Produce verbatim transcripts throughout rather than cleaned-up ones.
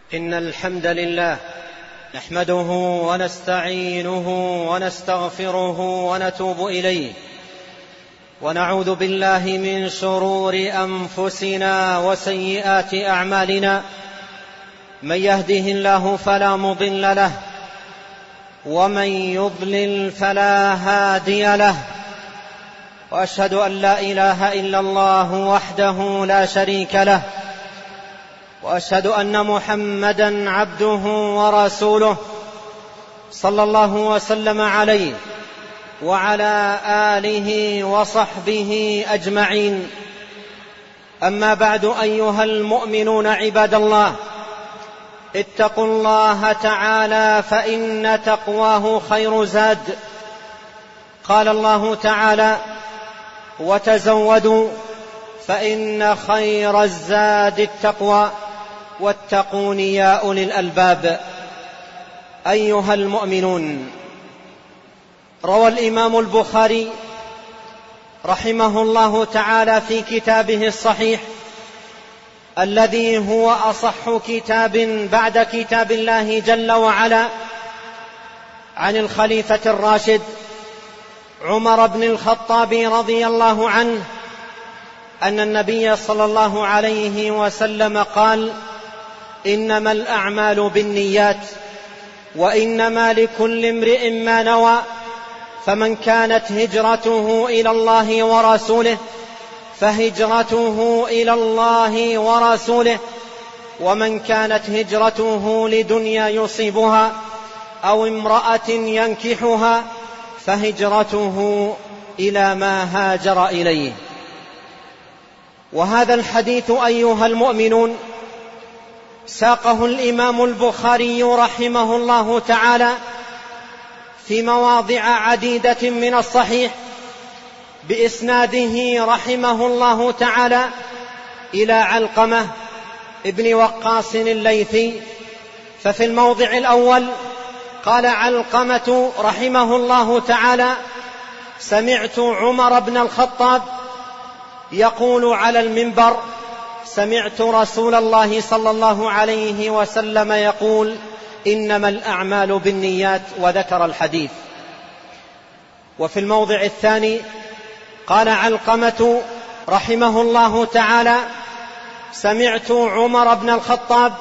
إن الحمد لله نحمده ونستعينه ونستغفره ونتوب إليه، ونعوذ بالله من شرور أنفسنا وسيئات أعمالنا. من يهده الله فلا مضل له، ومن يضلل فلا هادي له، وأشهد أن لا إله إلا الله وحده لا شريك له، وأشهد أن محمدًا عبده ورسوله صلى الله وسلم عليه وعلى آله وصحبه أجمعين. أما بعد، أيها المؤمنون عباد الله، اتقوا الله تعالى فإن تقواه خير زاد. قال الله تعالى: وتزودوا فإن خير الزاد التقوى واتقون يا أولي الألباب. أيها المؤمنون، روى الإمام البخاري رحمه الله تعالى في كتابه الصحيح الذي هو أصح كتاب بعد كتاب الله جل وعلا عن الخليفة الراشد عمر بن الخطاب رضي الله عنه أن النبي صلى الله عليه وسلم قال: إنما الأعمال بالنيات وإنما لكل امرئ ما نوى، فمن كانت هجرته إلى الله ورسوله فهجرته إلى الله ورسوله، ومن كانت هجرته لدنيا يصيبها أو امرأة ينكحها فهجرته إلى ما هاجر إليه. وهذا الحديث أيها المؤمنون ساقه الإمام البخاري رحمه الله تعالى في مواضع عديدة من الصحيح بإسناده رحمه الله تعالى إلى علقمة ابن وقاص الليثي. ففي الموضع الأول قال علقمة رحمه الله تعالى: سمعت عمر بن الخطاب يقول على المنبر: سمعت رسول الله صلى الله عليه وسلم يقول: إنما الأعمال بالنيات، وذكر الحديث. وفي الموضع الثاني قال علقمة رحمه الله تعالى: سمعت عمر بن الخطاب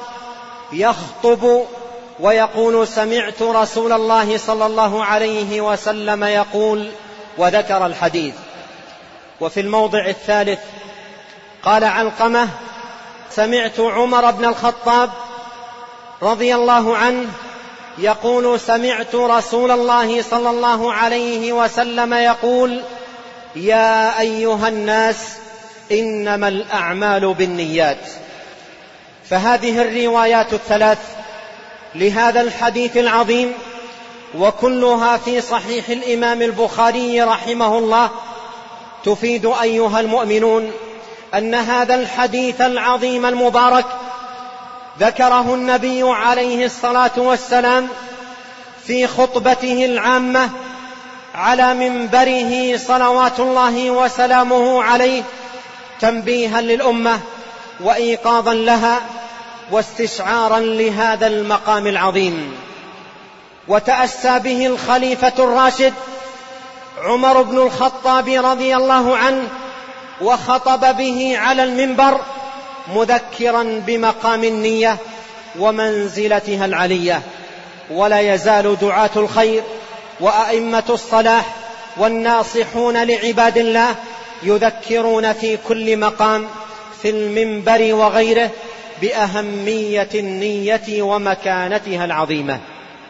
يخطب ويقول: سمعت رسول الله صلى الله عليه وسلم يقول، وذكر الحديث. وفي الموضع الثالث قال علقمة: سمعت عمر بن الخطاب رضي الله عنه يقول: سمعت رسول الله صلى الله عليه وسلم يقول: يا أيها الناس إنما الأعمال بالنيات. فهذه الروايات الثلاث لهذا الحديث العظيم وكلها في صحيح الإمام البخاري رحمه الله تفيد أيها المؤمنون أن هذا الحديث العظيم المبارك ذكره النبي عليه الصلاة والسلام في خطبته العامة على منبره صلوات الله وسلامه عليه، تنبيها للأمة وإيقاظا لها واستشعارا لهذا المقام العظيم. وتأسى به الخليفة الراشد عمر بن الخطاب رضي الله عنه وخطب به على المنبر مذكرا بمقام النية ومنزلتها العلية. ولا يزال دعاة الخير وأئمة الصلاح والناصحون لعباد الله يذكرون في كل مقام في المنبر وغيره بأهمية النية ومكانتها العظيمة.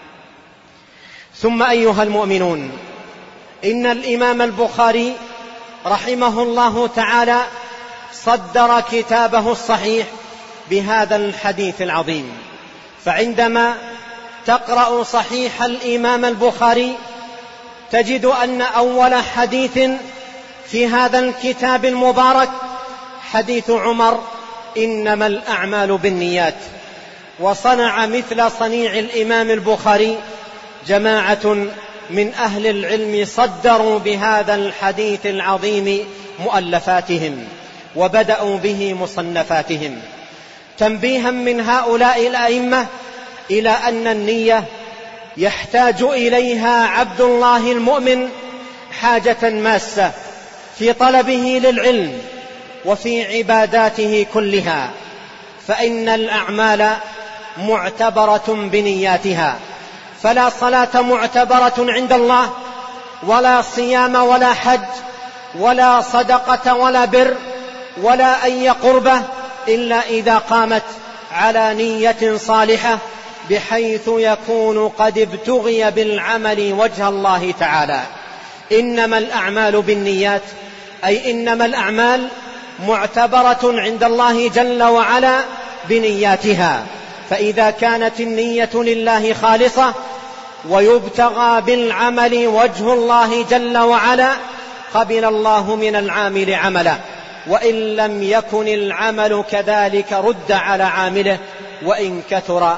ثم أيها المؤمنون، إن الإمام البخاري رحمه الله تعالى صدر كتابه الصحيح بهذا الحديث العظيم. فعندما تقرأ صحيح الإمام البخاري تجد أن أول حديث في هذا الكتاب المبارك حديث عمر: إنما الأعمال بالنيات. وصنع مثل صنيع الإمام البخاري جماعة من أهل العلم صدروا بهذا الحديث العظيم مؤلفاتهم وبدأوا به مصنفاتهم. تنبيها من هؤلاء الأئمة إلى أن النية يحتاج إليها عبد الله المؤمن حاجة ماسة في طلبه للعلم وفي عباداته كلها، فإن الأعمال معتبرة بنياتها، فلا صلاة معتبرة عند الله، ولا صيام ولا حج ولا صدقة ولا بر ولا أي قربة إلا إذا قامت على نية صالحة، بحيث يكون قد ابتغي بالعمل وجه الله تعالى. إنما الأعمال بالنيات، أي إنما الأعمال معتبرة عند الله جل وعلا بنياتها، فإذا كانت النية لله خالصة ويبتغى بالعمل وجه الله جل وعلا قبل الله من العامل عمله، وإن لم يكن العمل كذلك رد على عامله وإن كثر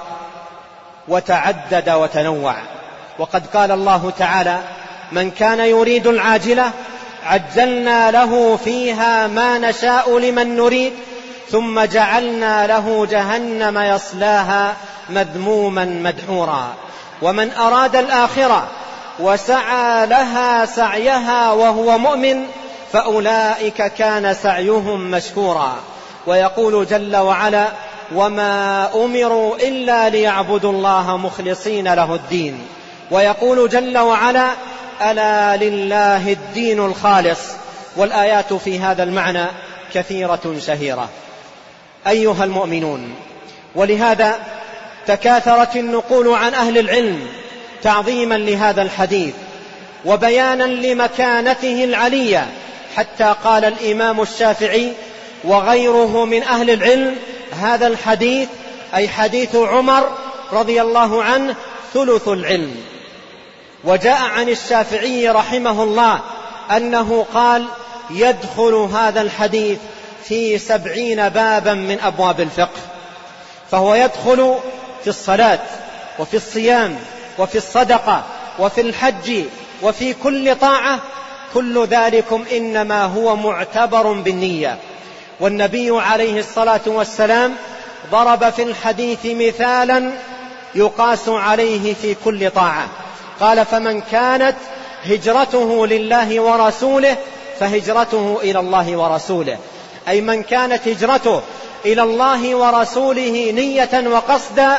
وتعدد وتنوع. وقد قال الله تعالى: من كان يريد العاجلة عجلنا له فيها ما نشاء لمن نريد ثم جعلنا له جهنم يصلاها مذموما مدحورا. ومن أراد الآخرة وسعى لها سعيها وهو مؤمن فأولئك كان سعيهم مشكورا. ويقول جل وعلا: وما أمروا إلا ليعبدوا الله مخلصين له الدين. ويقول جل وعلا: ألا لله الدين الخالص. والآيات في هذا المعنى كثيرة شهيرة. أيها المؤمنون، ولهذا تكاثرت النقول عن أهل العلم تعظيما لهذا الحديث وبيانا لمكانته العلية، حتى قال الإمام الشافعي وغيره من أهل العلم: هذا الحديث أي حديث عمر رضي الله عنه ثلث العلم. وجاء عن الشافعي رحمه الله أنه قال: يدخل هذا الحديث في سبعين بابا من أبواب الفقه، فهو يدخل في الصلاة وفي الصيام وفي الصدقة وفي الحج وفي كل طاعة، كل ذلكم إنما هو معتبر بالنية. والنبي عليه الصلاة والسلام ضرب في الحديث مثالا يقاس عليه في كل طاعة، قال: فمن كانت هجرته لله ورسوله فهجرته إلى الله ورسوله، أي من كانت هجرته إلى الله ورسوله نية وقصدا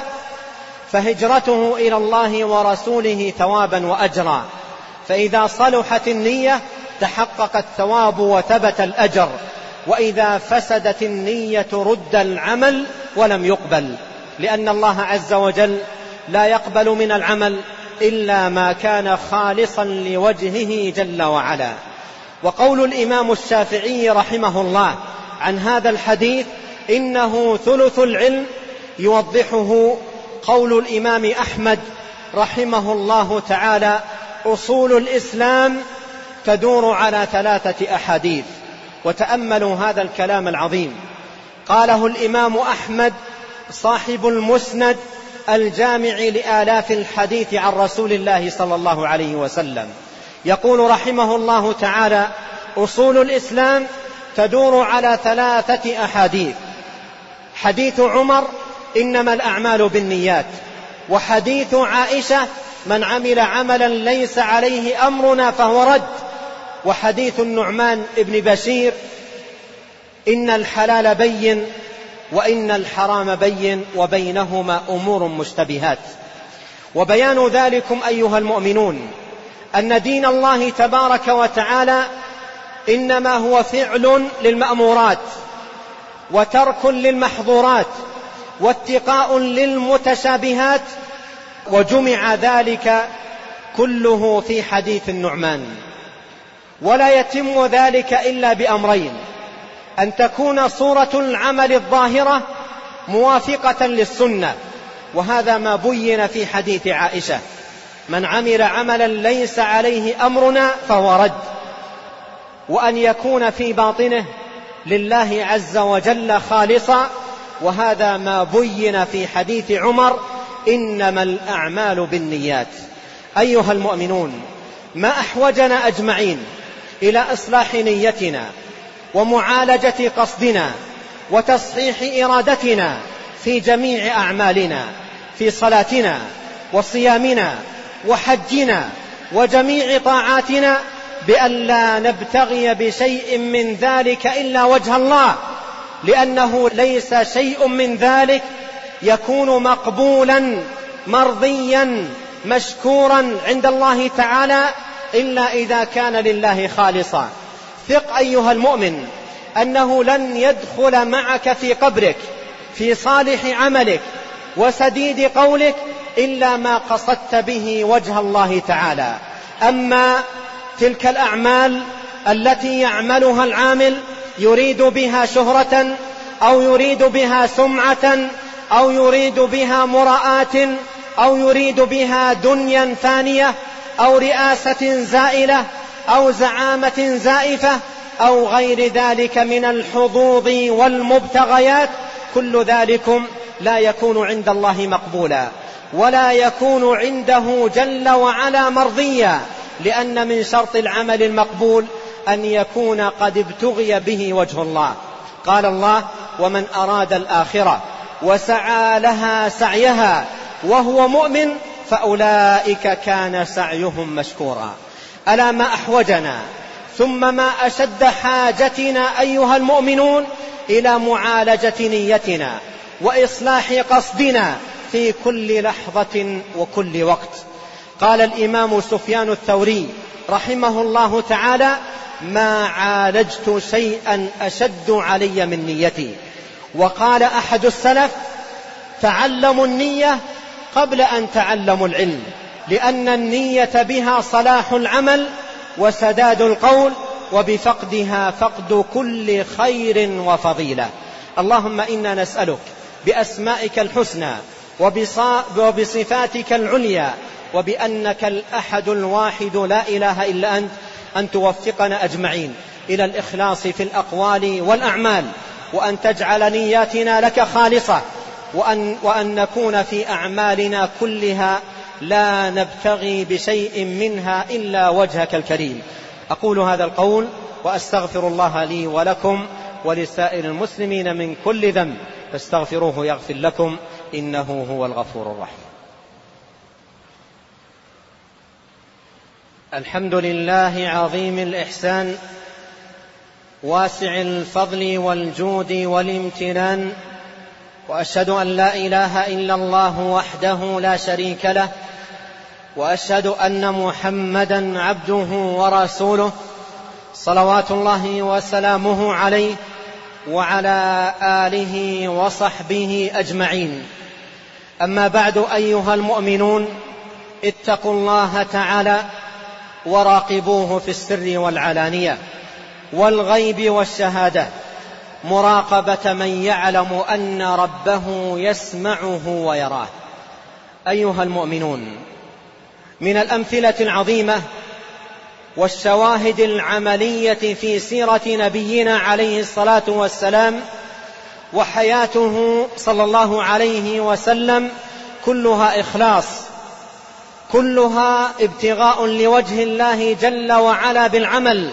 فهجرته إلى الله ورسوله ثوابا وأجرا. فإذا صلحت النية تحقق الثواب وثبت الأجر، وإذا فسدت النية رد العمل ولم يقبل، لأن الله عز وجل لا يقبل من العمل إلا ما كان خالصا لوجهه جل وعلا. وقول الإمام الشافعي رحمه الله عن هذا الحديث إنه ثلث العلم يوضحه قول الإمام أحمد رحمه الله تعالى: أصول الإسلام تدور على ثلاثة أحاديث. وتأملوا هذا الكلام العظيم، قاله الإمام أحمد صاحب المسند الجامع لآلاف الحديث عن رسول الله صلى الله عليه وسلم، يقول رحمه الله تعالى: أصول الإسلام تدور على ثلاثة أحاديث: حديث عمر إنما الأعمال بالنيات، وحديث عائشة من عمل عملا ليس عليه أمرنا فهو رد، وحديث النعمان ابن بشير إن الحلال بين وإن الحرام بين وبينهما أمور مشتبهات. وبيان ذلكم أيها المؤمنون أن دين الله تبارك وتعالى إنما هو فعل للمأمورات وترك للمحظورات واتقاء للمتشابهات، وجمع ذلك كله في حديث النعمان. ولا يتم ذلك إلا بأمرين: أن تكون صورة العمل الظاهرة موافقة للسنة، وهذا ما بين في حديث عائشة: من عمل عملا ليس عليه أمرنا فهو رد، وأن يكون في باطنه لله عز وجل خالصا، وهذا ما بين في حديث عمر إنما الأعمال بالنيات. أيها المؤمنون، ما أحوجنا أجمعين إلى إصلاح نيتنا ومعالجة قصدنا وتصحيح إرادتنا في جميع أعمالنا، في صلاتنا وصيامنا وحجنا وجميع طاعاتنا، بأن لا نبتغي بشيء من ذلك إلا وجه الله، لأنه ليس شيء من ذلك يكون مقبولا مرضيا مشكورا عند الله تعالى إلا إذا كان لله خالصا. ثق أيها المؤمن أنه لن يدخل معك في قبرك في صالح عملك وسديد قولك إلا ما قصدت به وجه الله تعالى. أما تلك الأعمال التي يعملها العامل يريد بها شهرة أو يريد بها سمعة أو يريد بها مراءة أو يريد بها دنيا فانية أو رئاسة زائلة أو زعامة زائفة أو غير ذلك من الحظوظ والمبتغيات، كل ذلكم لا يكون عند الله مقبولا ولا يكون عنده جل وعلا مرضيا، لأن من شرط العمل المقبول أن يكون قد ابتغي به وجه الله. قال الله: ومن أراد الآخرة وسعى لها سعيها وهو مؤمن فأولئك كان سعيهم مشكورا. ألا ما أحوجنا ثم ما أشد حاجتنا أيها المؤمنون إلى معالجة نيتنا وإصلاح قصدنا في كل لحظة وكل وقت. قال الإمام سفيان الثوري رحمه الله تعالى: ما عالجت شيئا أشد علي من نيتي. وقال أحد السلف: تعلموا النية قبل أن تعلموا العلم، لأن النية بها صلاح العمل وسداد القول، وبفقدها فقد كل خير وفضيلة. اللهم إنا نسألك بأسمائك الحسنى وبصفاتك العليا وبأنك الأحد الواحد لا إله إلا أنت أن توفقنا أجمعين إلى الإخلاص في الأقوال والأعمال، وأن تجعل نياتنا لك خالصة، وأن, وأن نكون في أعمالنا كلها لا نبتغي بشيء منها إلا وجهك الكريم. أقول هذا القول وأستغفر الله لي ولكم ولسائر المسلمين من كل ذنب، فاستغفروه يغفر لكم إنه هو الغفور الرحيم. الحمد لله عظيم الإحسان واسع الفضل والجود والامتنان، وأشهد أن لا إله إلا الله وحده لا شريك له، وأشهد أن محمدا عبده ورسوله صلوات الله وسلامه عليه وعلى آله وصحبه أجمعين. أما بعد أيها المؤمنون، اتقوا الله تعالى وراقبوه في السر والعلانية والغيب والشهادة، مراقبة من يعلم أن ربه يسمعه ويراه. أيها المؤمنون، من الأمثلة العظيمة والشواهد العملية في سيرة نبينا عليه الصلاة والسلام وحياته صلى الله عليه وسلم كلها إخلاص، كلها ابتغاء لوجه الله جل وعلا بالعمل.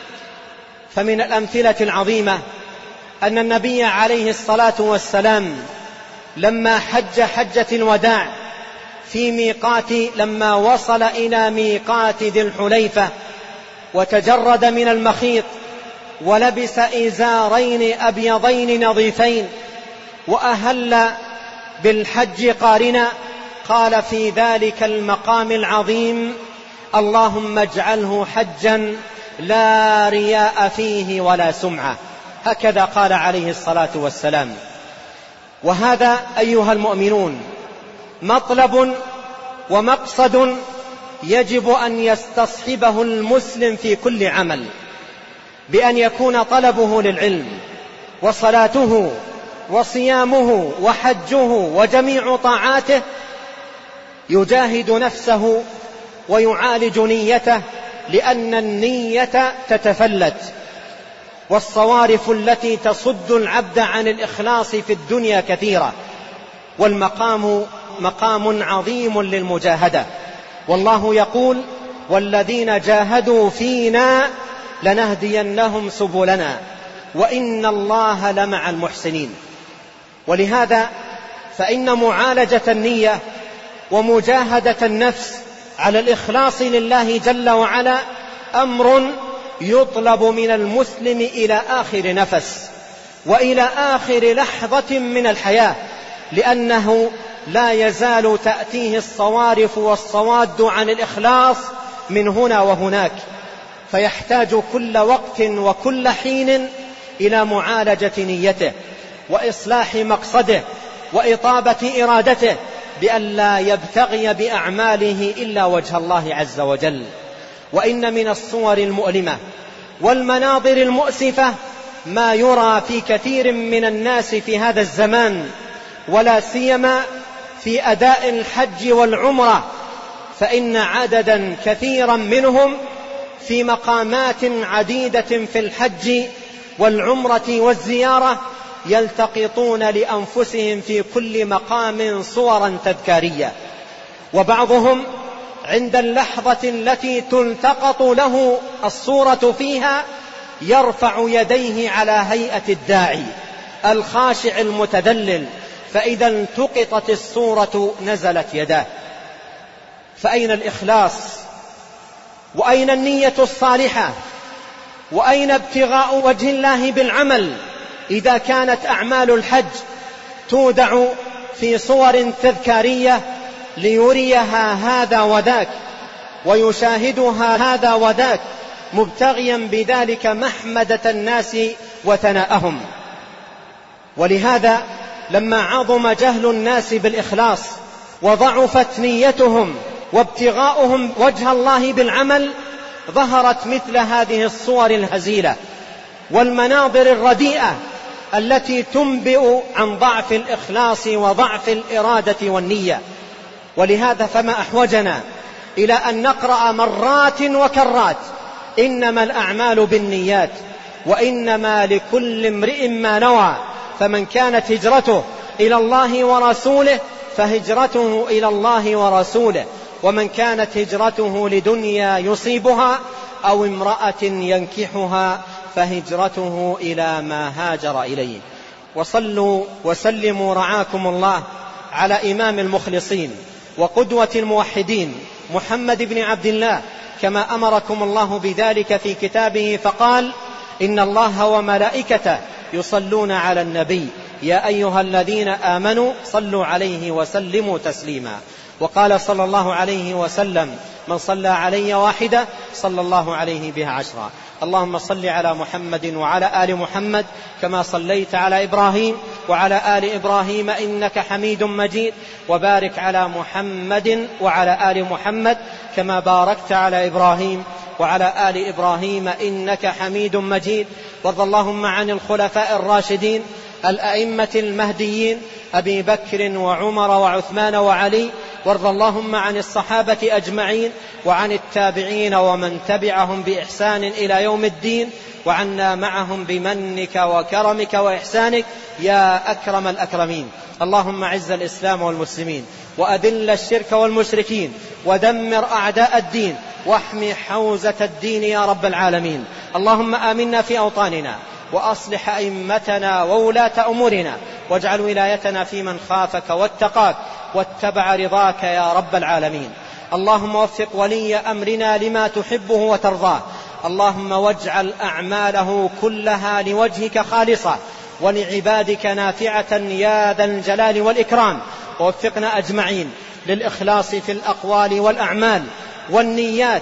فمن الأمثلة العظيمة أن النبي عليه الصلاة والسلام لما حج حجة الوداع في ميقات لما وصل إلى ميقات ذي الحليفة وتجرد من المخيط ولبس إزارين أبيضين نظيفين وأهل بالحج قارنا، قال في ذلك المقام العظيم: اللهم اجعله حجا لا رياء فيه ولا سمعة. هكذا قال عليه الصلاة والسلام. وهذا أيها المؤمنون مطلب ومقصد يجب أن يستصحبه المسلم في كل عمل، بأن يكون طلبه للعلم وصلاته وصيامه وحجه وجميع طاعاته يجاهد نفسه ويعالج نيته، لأن النية تتفلت، والصوارف التي تصد العبد عن الإخلاص في الدنيا كثيرة، والمقام مقام عظيم للمجاهدة. والله يقول: والذين جاهدوا فينا لنهدينهم سبلنا وإن الله لمع المحسنين. ولهذا فإن معالجة النية ومجاهدة النفس على الإخلاص لله جل وعلا أمر يطلب من المسلم إلى آخر نفس وإلى آخر لحظة من الحياة، لأنه لا يزال تأتيه الصوارف والصواد عن الإخلاص من هنا وهناك، فيحتاج كل وقت وكل حين إلى معالجة نيته وإصلاح مقصده وإطابة إرادته، بأن لا يبتغي بأعماله إلا وجه الله عز وجل. وإن من الصور المؤلمة والمناظر المؤسفة ما يرى في كثير من الناس في هذا الزمان، ولا سيما في أداء الحج والعمرة، فإن عددا كثيرا منهم في مقامات عديدة في الحج والعمرة والزيارة يلتقطون لأنفسهم في كل مقام صورا تذكارية، وبعضهم عند اللحظة التي تلتقط له الصورة فيها يرفع يديه على هيئة الداعي الخاشع المتذلل، فإذا التقطت الصورة نزلت يداه. فأين الإخلاص؟ وأين النية الصالحة؟ وأين ابتغاء وجه الله بالعمل إذا كانت أعمال الحج تودع في صور تذكارية ليريها هذا وذاك ويشاهدها هذا وذاك مبتغيا بذلك محمدة الناس وثناءهم؟ ولهذا لما عظم جهل الناس بالإخلاص وضعفت نيتهم وابتغاؤهم وجه الله بالعمل، ظهرت مثل هذه الصور الهزيلة والمناظر الرديئة التي تنبئ عن ضعف الإخلاص وضعف الإرادة والنية. ولهذا فما أحوجنا إلى أن نقرأ مرات وكرات إنما الأعمال بالنيات وإنما لكل امرئ ما نوى، فمن كانت هجرته إلى الله ورسوله فهجرته إلى الله ورسوله، ومن كانت هجرته لدنيا يصيبها أو امرأة ينكحها فهجرته إلى ما هاجر إليه. وصلوا وسلموا رعاكم الله على إمام المخلصين وقدوة الموحدين محمد بن عبد الله، كما أمركم الله بذلك في كتابه فقال: إن الله وملائكته يصلون على النبي يا أيها الذين آمنوا صلوا عليه وسلموا تسليما. وقال صلى الله عليه وسلم: من صلى علي واحدة صلى الله عليه بها عشرا. اللهم صل على محمد وعلى آل محمد كما صليت على إبراهيم وعلى آل إبراهيم إنك حميد مجيد، وبارك على محمد وعلى آل محمد كما باركت على إبراهيم وعلى آل إبراهيم إنك حميد مجيد. وارض اللهم عن الخلفاء الراشدين الأئمة المهديين أبي بكر وعمر وعثمان وعلي، وارض اللهم عن الصحابة أجمعين وعن التابعين ومن تبعهم بإحسان إلى يوم الدين، وعنا معهم بمنك وكرمك وإحسانك يا أكرم الأكرمين. اللهم أعز الإسلام والمسلمين وأذل الشرك والمشركين ودمر أعداء الدين واحمي حوزة الدين يا رب العالمين. اللهم آمنا في أوطاننا وأصلح أئمتنا وولاة أمورنا، واجعل ولايتنا في من خافك واتقاك واتبع رضاك يا رب العالمين. اللهم وفق ولي أمرنا لما تحبه وترضاه، اللهم واجعل أعماله كلها لوجهك خالصة ولعبادك نافعة يا ذا الجلال والإكرام. ووفقنا أجمعين للإخلاص في الأقوال والأعمال والنيات،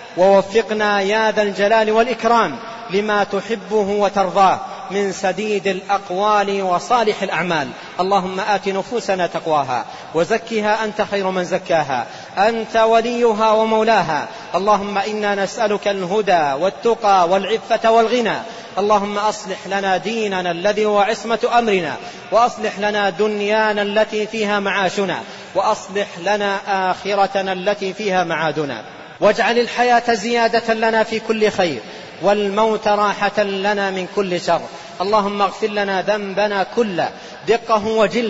ووفقنا يا ذا الجلال والإكرام لما تحبه وترضاه من سديد الأقوال وصالح الأعمال. اللهم آت نفوسنا تقواها وزكها أنت خير من زكاها، أنت وليها ومولاها. اللهم إنا نسألك الهدى والتقى والعفة والغنى. اللهم أصلح لنا ديننا الذي هو عصمة أمرنا، وأصلح لنا دنيانا التي فيها معاشنا، وأصلح لنا آخرتنا التي فيها معادنا، واجعل الحياة زيادة لنا في كل خير والموت راحة لنا من كل شر. اللهم اغفر لنا ذنبنا كله دقه وجله،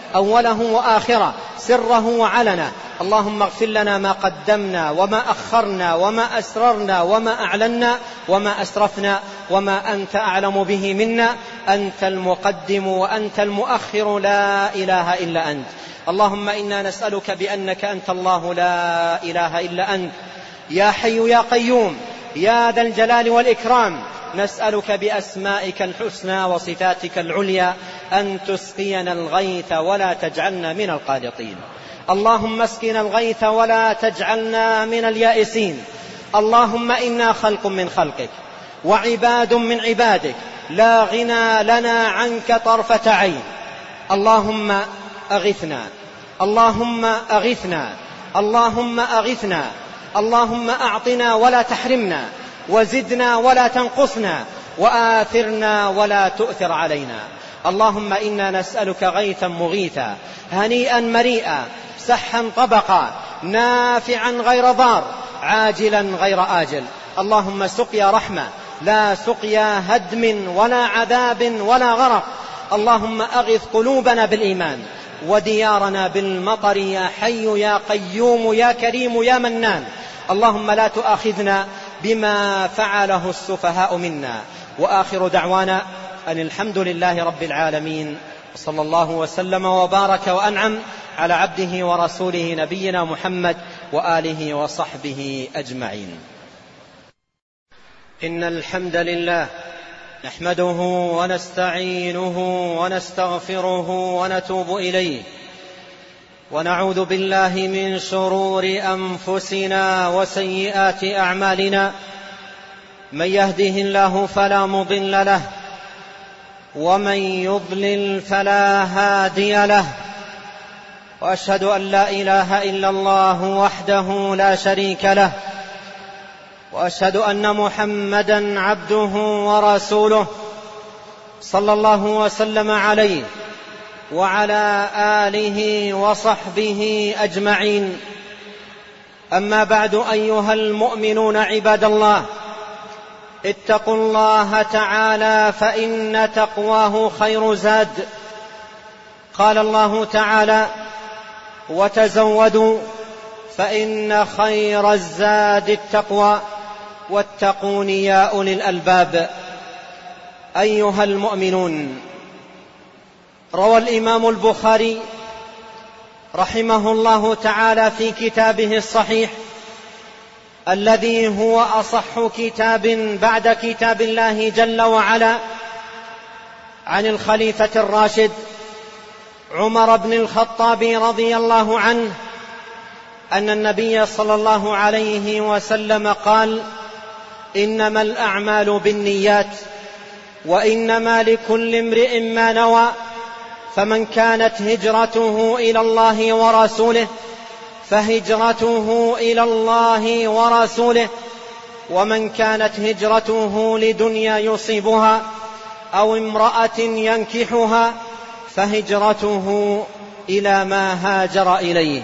أوله وآخره، سره وعلنه. اللهم اغفر لنا ما قدمنا وما أخرنا وما أسررنا وما أعلنا وما أسرفنا وما أنت أعلم به منا. أنت المقدم وأنت المؤخر، لا إله إلا أنت. اللهم إنا نسألك بأنك أنت الله لا إله إلا أنت، يا حي يا قيوم يا ذا الجلال والإكرام، نسألك بأسمائك الحسنى وصفاتك العليا أن تسقينا الغيث ولا تجعلنا من القانطين. اللهم اسقنا الغيث ولا تجعلنا من اليائسين. اللهم إنا خلق من خلقك وعباد من عبادك، لا غنى لنا عنك طرفة عين. اللهم أغثنا، اللهم أغثنا، اللهم أغثنا. اللهم أعطنا ولا تحرمنا، وزدنا ولا تنقصنا، وآثرنا ولا تؤثر علينا. اللهم إنا نسألك غيثا مغيثا، هنيئا مريئا، سحا طبقا، نافعا غير ضار، عاجلا غير آجل. اللهم سقيا رحمة لا سقيا هدم ولا عذاب ولا غرق. اللهم أغث قلوبنا بالإيمان وديارنا بالمطر، يا حي يا قيوم يا كريم يا منان. اللهم لا تؤاخذنا بما فعله السفهاء منا. وآخر دعوانا أن الحمد لله رب العالمين، صلى الله وسلم وبارك وأنعم على عبده ورسوله نبينا محمد وآله وصحبه أجمعين. إن الحمد لله نحمده ونستعينه ونستغفره ونتوب إليه، ونعوذ بالله من شرور أنفسنا وسيئات أعمالنا. من يهده الله فلا مضل له، ومن يضلل فلا هادي له. وأشهد أن لا إله إلا الله وحده لا شريك له، وأشهد أن محمدا عبده ورسوله، صلى الله وسلم عليه وعلى آله وصحبه أجمعين. أما بعد، أيها المؤمنون عباد الله، اتقوا الله تعالى فإن تقواه خير زاد. قال الله تعالى: وتزودوا فإن خير الزاد التقوى واتقون يا أولي الألباب. أيها المؤمنون، روى الإمام البخاري رحمه الله تعالى في كتابه الصحيح الذي هو أصح كتاب بعد كتاب الله جل وعلا عن الخليفة الراشد عمر بن الخطاب رضي الله عنه أن النبي صلى الله عليه وسلم قال: إنما الأعمال بالنيات وإنما لكل امرئ ما نوى، فمن كانت هجرته إلى الله ورسوله فهجرته إلى الله ورسوله، ومن كانت هجرته لدنيا يصيبها أو امرأة ينكحها فهجرته إلى ما هاجر إليه.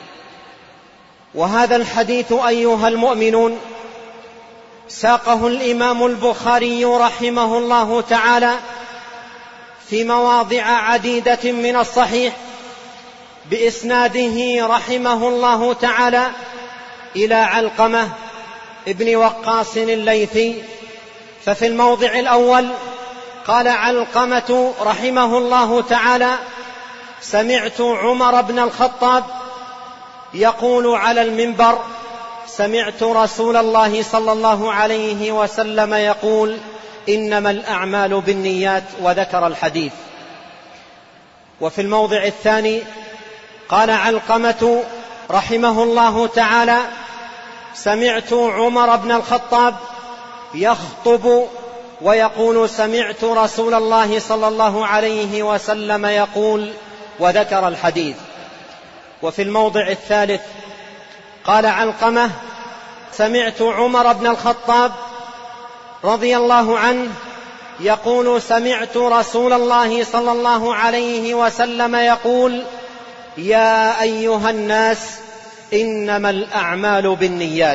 وهذا الحديث أيها المؤمنون ساقه الإمام البخاري رحمه الله تعالى في مواضع عديدة من الصحيح بإسناده رحمه الله تعالى إلى علقمة ابن وقاص الليثي. ففي الموضع الأول قال علقمة رحمه الله تعالى: سمعت عمر بن الخطاب يقول على المنبر: سمعت رسول الله صلى الله عليه وسلم يقول: إنما الأعمال بالنيات، وذكر الحديث. وفي الموضع الثاني قال علقمة رحمه الله تعالى: سمعت عمر بن الخطاب يخطب ويقول: سمعت رسول الله صلى الله عليه وسلم يقول، وذكر الحديث. وفي الموضع الثالث قال علقمة: سمعت عمر بن الخطاب رضي الله عنه يقول: سمعت رسول الله صلى الله عليه وسلم يقول: يا أيها الناس إنما الأعمال بالنيات.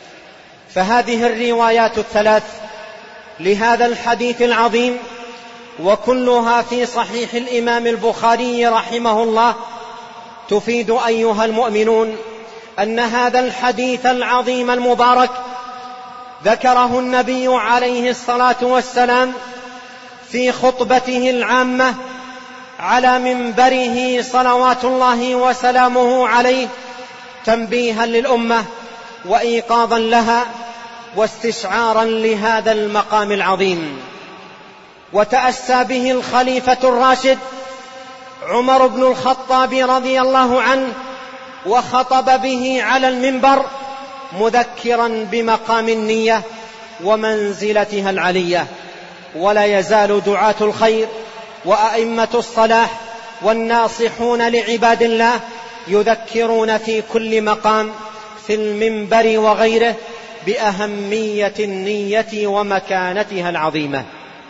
فهذه الروايات الثلاث لهذا الحديث العظيم وكلها في صحيح الإمام البخاري رحمه الله، تفيد أيها المؤمنون أن هذا الحديث العظيم المبارك ذكره النبي عليه الصلاة والسلام في خطبته العامة على منبره صلوات الله وسلامه عليه، تنبيها للأمة وإيقاظا لها واستشعارا لهذا المقام العظيم. وتأسى به الخليفة الراشد عمر بن الخطاب رضي الله عنه، وخطب به على المنبر مذكرا بمقام النية ومنزلتها العلية. ولا يزال دعاة الخير وأئمة الصلاح والناصحون لعباد الله يذكرون في كل مقام في المنبر وغيره بأهمية النية ومكانتها العظيمة.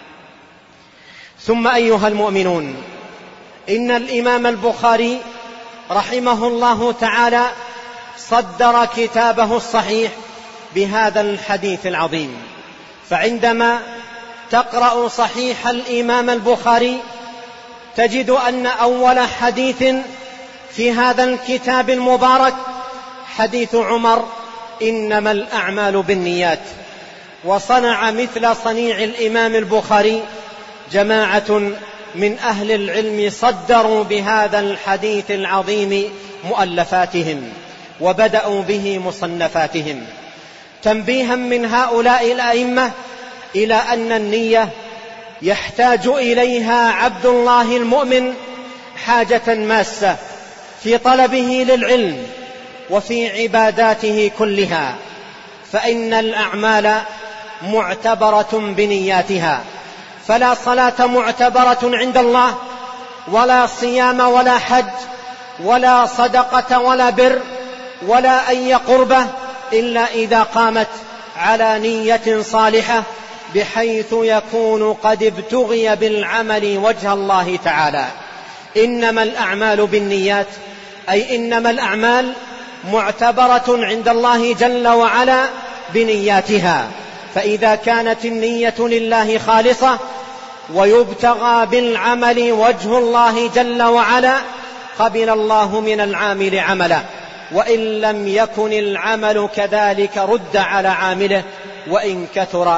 ثم أيها المؤمنون، إن الإمام البخاري رحمه الله تعالى صدر كتابه الصحيح بهذا الحديث العظيم. فعندما تقرأ صحيح الإمام البخاري تجد أن أول حديث في هذا الكتاب المبارك حديث عمر: إنما الأعمال بالنيات. وصنع مثل صنيع الإمام البخاري جماعة من أهل العلم صدروا بهذا الحديث العظيم مؤلفاتهم وبدأوا به مصنفاتهم، تنبيها من هؤلاء الأئمة إلى أن النية يحتاج إليها عبد الله المؤمن حاجة ماسة في طلبه للعلم وفي عباداته كلها، فإن الأعمال معتبرة بنياتها، فلا صلاة معتبرة عند الله، ولا صيام ولا حج ولا صدقة ولا بر ولا أي قربة إلا إذا قامت على نية صالحة، بحيث يكون قد ابتغي بالعمل وجه الله تعالى. إنما الأعمال بالنيات، أي إنما الأعمال معتبرة عند الله جل وعلا بنياتها، فإذا كانت النية لله خالصة ويبتغى بالعمل وجه الله جل وعلا قبل الله من العامل عمله، وإن لم يكن العمل كذلك رد على عامله وإن كثر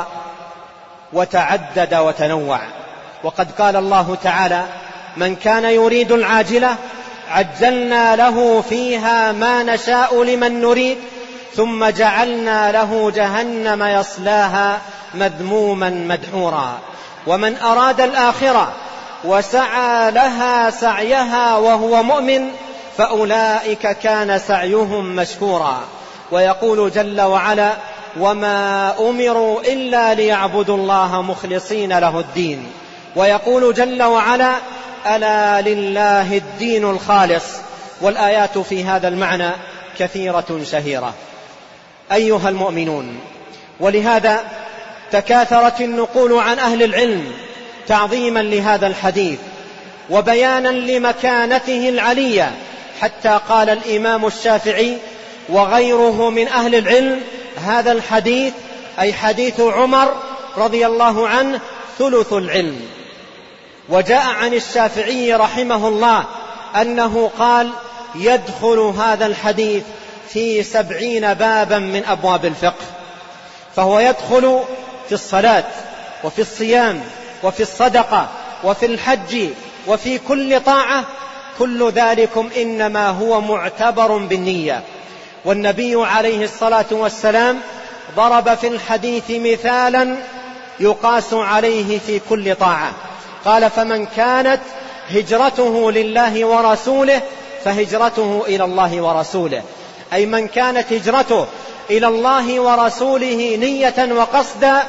وتعدد وتنوع. وقد قال الله تعالى: من كان يريد العاجلة عجلنا له فيها ما نشاء لمن نريد ثم جعلنا له جهنم يصلاها مذموما مدحورا. ومن أراد الآخرة وسعى لها سعيها وهو مؤمن فأولئك كان سعيهم مشكورا. ويقول جل وعلا: وما أمروا إلا ليعبدوا الله مخلصين له الدين. ويقول جل وعلا: ألا لله الدين الخالص. والآيات في هذا المعنى كثيرة شهيرة أيها المؤمنون. ولهذا تكاثرت النقول عن أهل العلم تعظيما لهذا الحديث وبيانا لمكانته العلية، حتى قال الإمام الشافعي وغيره من أهل العلم: هذا الحديث أي حديث عمر رضي الله عنه ثلث العلم. وجاء عن الشافعي رحمه الله أنه قال: يدخل هذا الحديث في سبعين بابا من أبواب الفقه، فهو يدخل في الصلاة وفي الصيام وفي الصدقة وفي الحج وفي كل طاعة، كل ذلكم إنما هو معتبر بالنية. والنبي عليه الصلاة والسلام ضرب في الحديث مثالا يقاس عليه في كل طاعة، قال: فمن كانت هجرته لله ورسوله فهجرته إلى الله ورسوله، أي من كانت هجرته إلى الله ورسوله نية وقصدا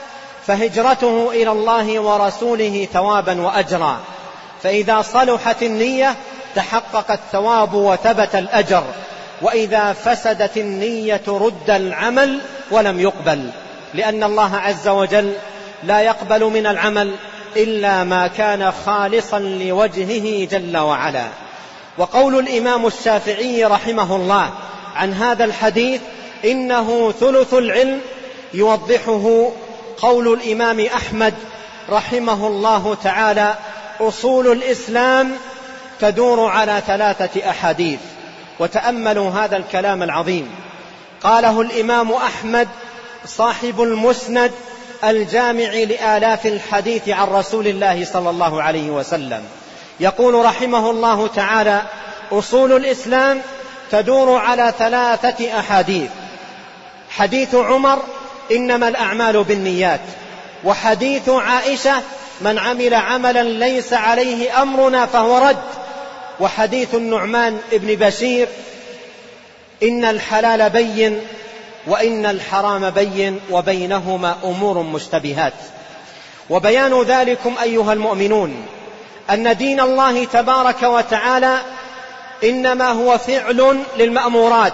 فهجرته إلى الله ورسوله ثوابا وأجرا. فإذا صلحت النية تحقق الثواب وثبت الأجر، وإذا فسدت النية رد العمل ولم يقبل، لأن الله عز وجل لا يقبل من العمل إلا ما كان خالصا لوجهه جل وعلا. وقول الإمام الشافعي رحمه الله عن هذا الحديث إنه ثلث العلم يوضحه قول الإمام أحمد رحمه الله تعالى: أصول الإسلام تدور على ثلاثة أحاديث. وتأملوا هذا الكلام العظيم، قاله الإمام أحمد صاحب المسند الجامع لآلاف الحديث عن رسول الله صلى الله عليه وسلم، يقول رحمه الله تعالى: أصول الإسلام تدور على ثلاثة أحاديث: حديث عمر: إنما الأعمال بالنيات، وحديث عائشة: من عمل عملا ليس عليه أمرنا فهو رد، وحديث النعمان ابن بشير: إن الحلال بين وإن الحرام بين وبينهما أمور مشتبهات. وبيان ذلكم أيها المؤمنون أن دين الله تبارك وتعالى إنما هو فعل للمأمورات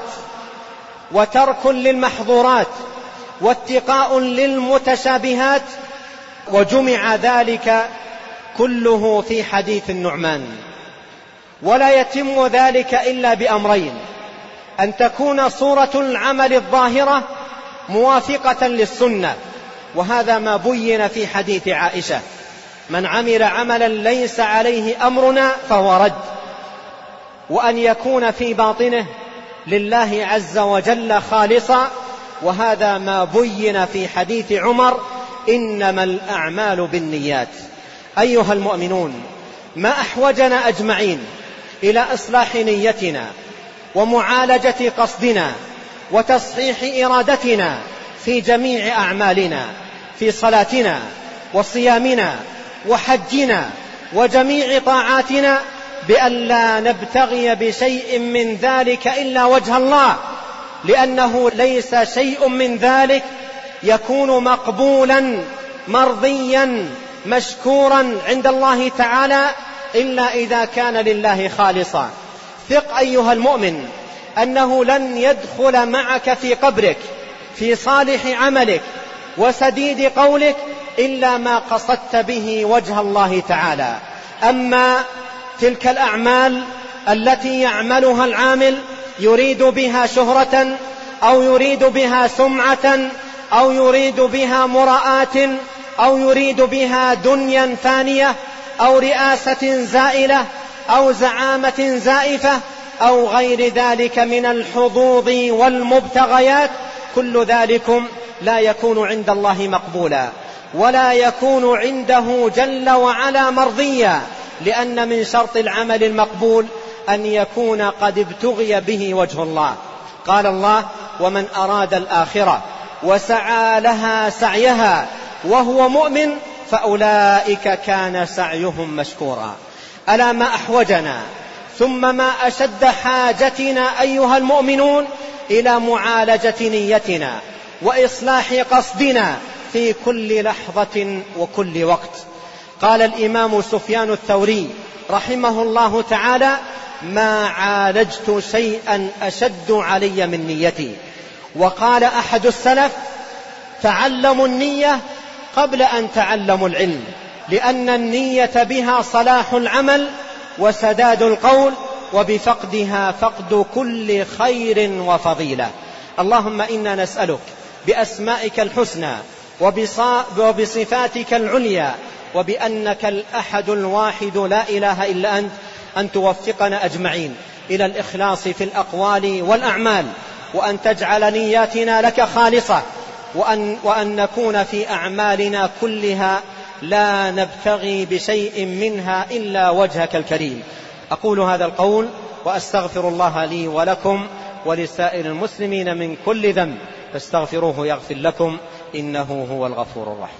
وترك للمحظورات واتقاء للمتشابهات، وجمع ذلك كله في حديث النعمان. ولا يتم ذلك إلا بأمرين: أن تكون صورة العمل الظاهرة موافقة للسنة، وهذا ما بين في حديث عائشة: من عمل عملا ليس عليه أمرنا فهو رد، وأن يكون في باطنه لله عز وجل خالصا، وهذا ما بين في حديث عمر: إنما الأعمال بالنيات. أيها المؤمنون، ما أحوجنا أجمعين إلى إصلاح نيتنا ومعالجة قصدنا وتصحيح إرادتنا في جميع أعمالنا، في صلاتنا وصيامنا وحجنا وجميع طاعاتنا، بأن لا نبتغي بشيء من ذلك إلا وجه الله، لأنه ليس شيء من ذلك يكون مقبولا مرضيا مشكورا عند الله تعالى إلا إذا كان لله خالصا. ثق أيها المؤمن أنه لن يدخل معك في قبرك في صالح عملك وسديد قولك إلا ما قصدت به وجه الله تعالى. أما تلك الأعمال التي يعملها العامل يريد بها شهرة أو يريد بها سمعة أو يريد بها مراءة أو يريد بها دنيا فانية أو رئاسة زائلة أو زعامة زائفة أو غير ذلك من الحظوظ والمبتغيات، كل ذلكم لا يكون عند الله مقبولا ولا يكون عنده جل وعلا مرضيا، لأن من شرط العمل المقبول أن يكون قد ابتغي به وجه الله. قال الله: ومن أراد الآخرة وسعى لها سعيها وهو مؤمن فأولئك كان سعيهم مشكورا. ألا ما أحوجنا ثم ما أشد حاجتنا أيها المؤمنون إلى معالجة نيتنا وإصلاح قصدنا في كل لحظة وكل وقت. قال الإمام سفيان الثوري رحمه الله تعالى: ما عالجت شيئا أشد علي من نيتي. وقال أحد السلف: تعلموا النية قبل أن تعلموا العلم، لأن النية بها صلاح العمل وسداد القول، وبفقدها فقد كل خير وفضيلة. اللهم إنا نسألك بأسمائك الحسنى وبصفاتك العليا وبأنك الأحد الواحد لا إله إلا أنت أن توفقنا أجمعين إلى الإخلاص في الأقوال والأعمال، وأن تجعل نياتنا لك خالصة، وأن, وأن نكون في أعمالنا كلها لا نبتغي بشيء منها إلا وجهك الكريم. أقول هذا القول وأستغفر الله لي ولكم ولسائر المسلمين من كل ذنب، فاستغفروه يغفر لكم، إنه هو الغفور الرحيم.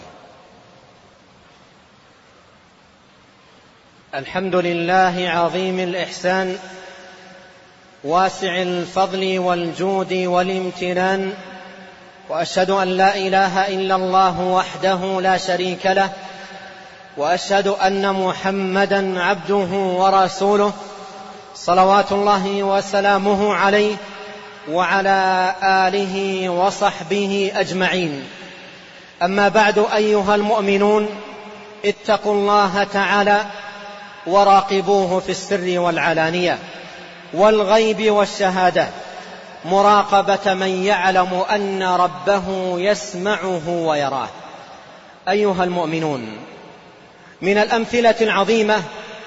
الحمد لله عظيم الإحسان واسع الفضل والجود والامتنان، وأشهد أن لا إله إلا الله وحده لا شريك له، وأشهد أن محمدا عبده ورسوله صلوات الله وسلامه عليه وعلى آله وصحبه أجمعين. أما بعد أيها المؤمنون، اتقوا الله تعالى وراقبوه في السر والعلانية والغيب والشهادة، مراقبة من يعلم أن ربه يسمعه ويراه. أيها المؤمنون، من الأمثلة العظيمة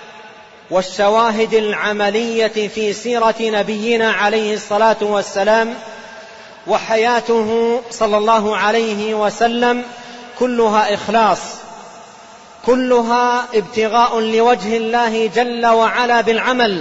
والشواهد العملية في سيرة نبينا عليه الصلاة والسلام وحياته صلى الله عليه وسلم كلها إخلاص، كلها ابتغاء لوجه الله جل وعلا بالعمل.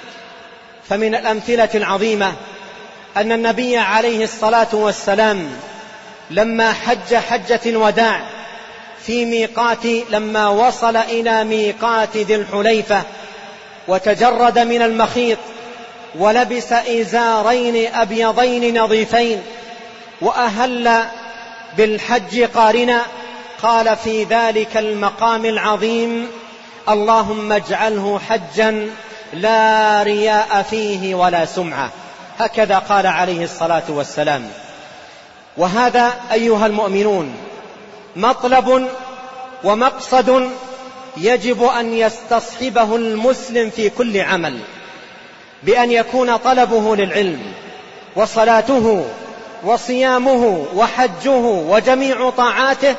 فمن الأمثلة العظيمة أن النبي عليه الصلاة والسلام لما حج حجة الوداع في ميقات لما وصل إلى ميقات ذي الحليفة وتجرد من المخيط ولبس إزارين أبيضين نظيفين وأهل بالحج قارنا، قال في ذلك المقام العظيم: اللهم اجعله حجا لا رياء فيه ولا سمعة. هكذا قال عليه الصلاة والسلام. وهذا أيها المؤمنون مطلب ومقصد يجب أن يستصحبه المسلم في كل عمل، بأن يكون طلبه للعلم وصلاته وصيامه وحجه وجميع طاعاته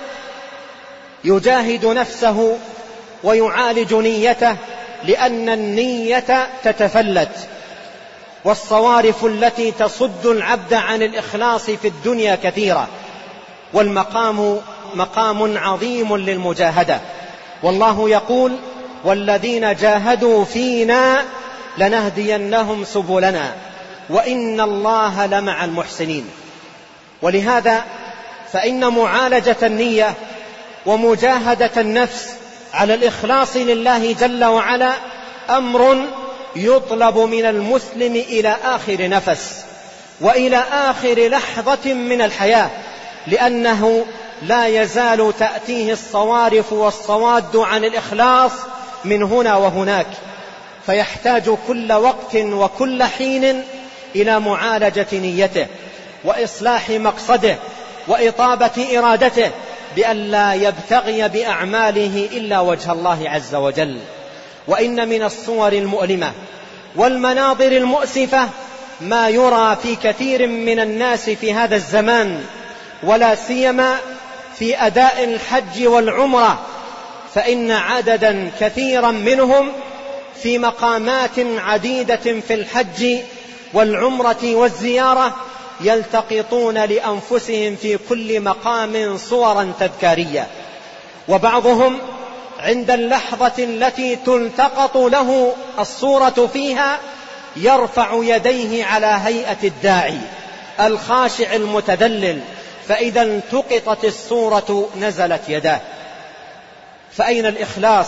يجاهد نفسه ويعالج نيته، لأن النية تتفلت، والصوارف التي تصد العبد عن الإخلاص في الدنيا كثيرة، والمقام مقام عظيم للمجاهدة. والله يقول: والذين جاهدوا فينا لنهدينهم سبلنا وإن الله لمع المحسنين. ولهذا فإن معالجة النية ومجاهدة النفس على الإخلاص لله جل وعلا أمر يطلب من المسلم إلى آخر نفس وإلى آخر لحظة من الحياة، لأنه لا يزال تأتيه الصوارف والصواد عن الإخلاص من هنا وهناك، فيحتاج كل وقت وكل حين إلى معالجة نيته وإصلاح مقصده وإطابة إرادته، بأن لا يبتغي بأعماله إلا وجه الله عز وجل. وإن من الصور المؤلمة والمناظر المؤسفة ما يرى في كثير من الناس في هذا الزمان، ولا سيما في أداء الحج والعمرة، فإن عددا كثيرا منهم في مقامات عديدة في الحج والعمرة والزيارة يلتقطون لأنفسهم في كل مقام صورا تذكارية، وبعضهم عند اللحظة التي تلتقط له الصورة فيها يرفع يديه على هيئة الداعي الخاشع المتذلل، فإذا التقطت الصورة نزلت يداه. فأين الإخلاص؟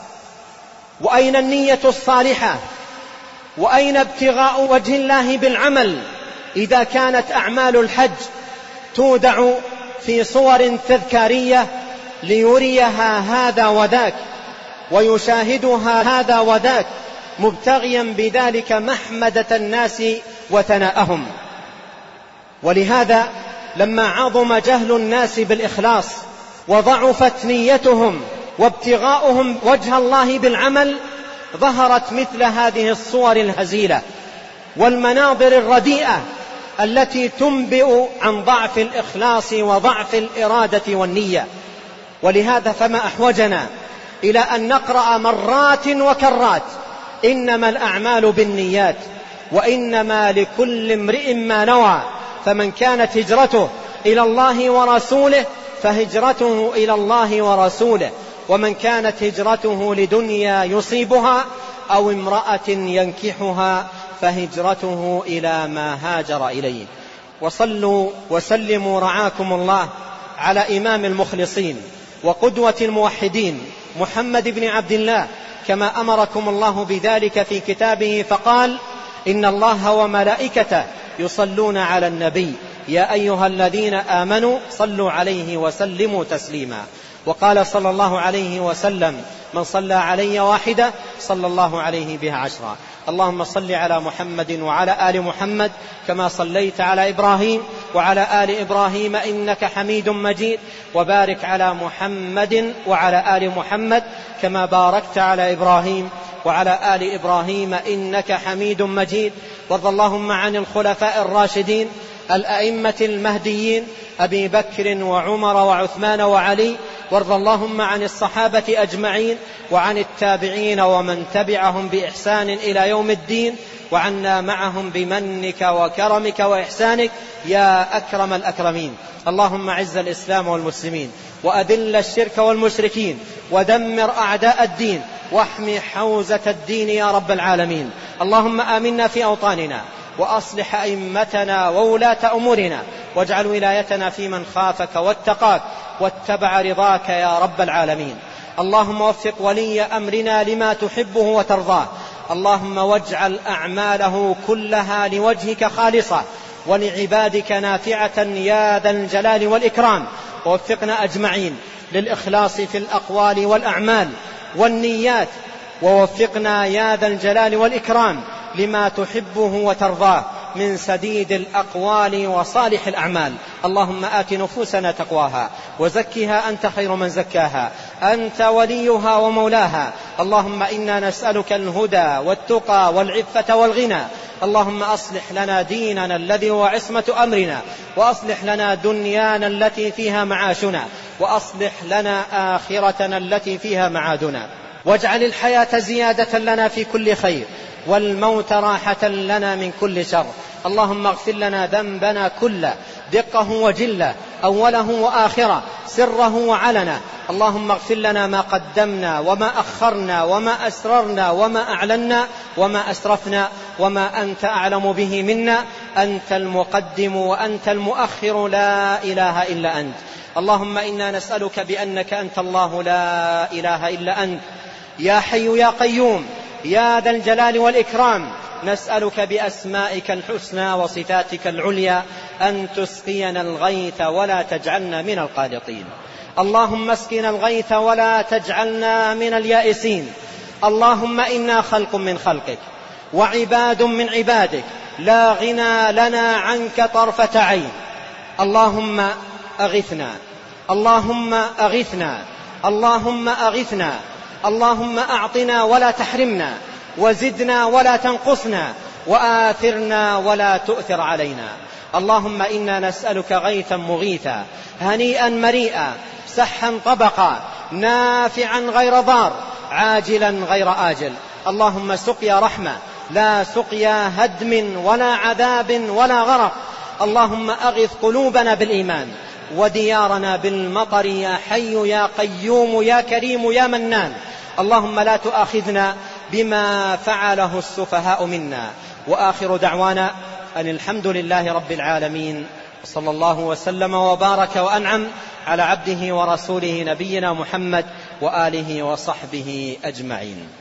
وأين النية الصالحة؟ وأين ابتغاء وجه الله بالعمل إذا كانت أعمال الحج تودع في صور تذكارية ليريها هذا وذاك ويشاهدها هذا وذاك مبتغيا بذلك محمدة الناس وثناءهم؟ ولهذا لما عظم جهل الناس بالإخلاص وضعفت نيتهم وابتغاؤهم وجه الله بالعمل، ظهرت مثل هذه الصور الهزيلة والمناظر الرديئة التي تنبئ عن ضعف الإخلاص وضعف الإرادة والنية. ولهذا فما أحوجنا إلى أن نقرأ مرات وكرات: إنما الأعمال بالنيات وإنما لكل امرئ ما نوى، فمن كانت هجرته إلى الله ورسوله فهجرته إلى الله ورسوله، ومن كانت هجرته لدنيا يصيبها أو امرأة ينكحها فهجرته إلى ما هاجر إليه. وصلوا وسلموا رعاكم الله على إمام المخلصين وقدوة الموحدين محمد بن عبد الله، كما أمركم الله بذلك في كتابه فقال: إن الله وملائكته يصلون على النبي يا أيها الذين آمنوا صلوا عليه وسلموا تسليما. وقال صلى الله عليه وسلم: من صلى علي واحدة صلى الله عليه بها عشرا. اللهم صل على محمد وعلى آل محمد كما صليت على إبراهيم وعلى آل إبراهيم إنك حميد مجيد، وبارك على محمد وعلى آل محمد كما باركت على إبراهيم وعلى آل إبراهيم إنك حميد مجيد. وارض اللهم عن الخلفاء الراشدين الأئمة المهديين أبي بكر وعمر وعثمان وعلي وارض اللهم عن الصحابة أجمعين وعن التابعين ومن تبعهم بإحسان إلى يوم الدين، وعنا معهم بمنك وكرمك وإحسانك يا أكرم الأكرمين. اللهم أعز الإسلام والمسلمين، وأذل الشرك والمشركين، ودمر أعداء الدين، واحمي حوزة الدين يا رب العالمين. اللهم آمنا في أوطاننا، وأصلح أئمتنا وولاة أمورنا، واجعل ولايتنا في من خافك واتقاك واتبع رضاك يا رب العالمين. اللهم وفق ولي أمرنا لما تحبه وترضاه، اللهم واجعل أعماله كلها لوجهك خالصة ولعبادك نافعة يا ذا الجلال والإكرام. ووفقنا أجمعين للإخلاص في الأقوال والأعمال والنيات، ووفقنا يا ذا الجلال والإكرام لما تحبه وترضاه من سديد الأقوال وصالح الأعمال. اللهم آت نفوسنا تقواها وزكها أنت خير من زكاها، أنت وليها ومولاها. اللهم إنا نسألك الهدى والتقى والعفة والغنى. اللهم أصلح لنا ديننا الذي هو عصمة أمرنا، وأصلح لنا دنيانا التي فيها معاشنا، وأصلح لنا آخرتنا التي فيها معادنا، واجعل الحياة زيادة لنا في كل خير، والموت راحة لنا من كل شر. اللهم اغفر لنا ذنبنا كله، دقه وجله، أوله وآخره، سره وعلنا. اللهم اغفر لنا ما قدمنا وما أخرنا وما أسررنا وما أعلنا وما أسرفنا وما أنت أعلم به منا. أنت المقدم وأنت المؤخر، لا إله إلا أنت. اللهم إنا نسألك بأنك أنت الله لا إله إلا أنت، يا حي يا قيوم يا ذا الجلال والإكرام. نسألك بأسمائك الحسنى وصفاتك العليا أن تسقينا الغيث ولا تجعلنا من القانطين. اللهم اسقنا الغيث ولا تجعلنا من اليائسين. اللهم إنا خلق من خلقك وعباد من عبادك، لا غنى لنا عنك طرفة عين. اللهم أغثنا، اللهم أغثنا، اللهم أغثنا. اللهم أعطنا ولا تحرمنا، وزدنا ولا تنقصنا، وآثرنا ولا تؤثر علينا. اللهم إنا نسألك غيثا مغيثا، هنيئا مريئا، سحا طبقا، نافعا غير ضار، عاجلا غير آجل. اللهم سقيا رحمة لا سقيا هدم ولا عذاب ولا غرق. اللهم أغث قلوبنا بالإيمان، وديارنا بالمطر، يا حي يا قيوم يا كريم يا منان. اللهم لا تؤاخذنا بما فعله السفهاء منا. وآخر دعوانا أن الحمد لله رب العالمين، صلى الله وسلم وبارك وأنعم على عبده ورسوله نبينا محمد وآله وصحبه أجمعين.